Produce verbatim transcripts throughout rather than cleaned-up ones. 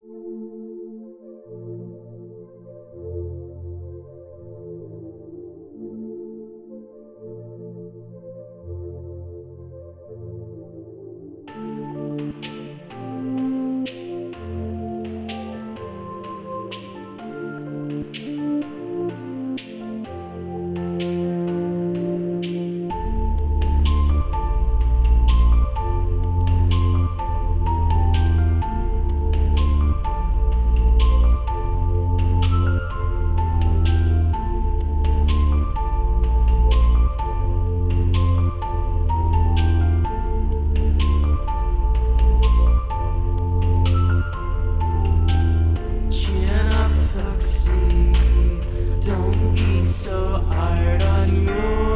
Chin up, Foxy. Don't be so hard on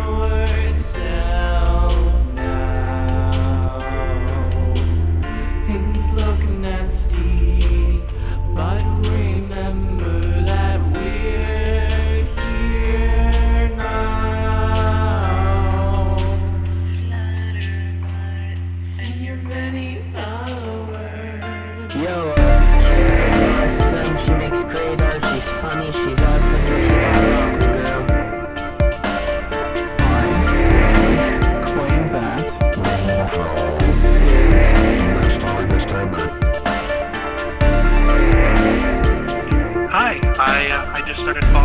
yourself now. Things look nasty, but remember that we're here now. Flutterheart and your many followers. Yo, uh, she's awesome, she makes great art, she's funny, she's awesome, she's a rock girl. I claim that. Hi, I uh, I just started following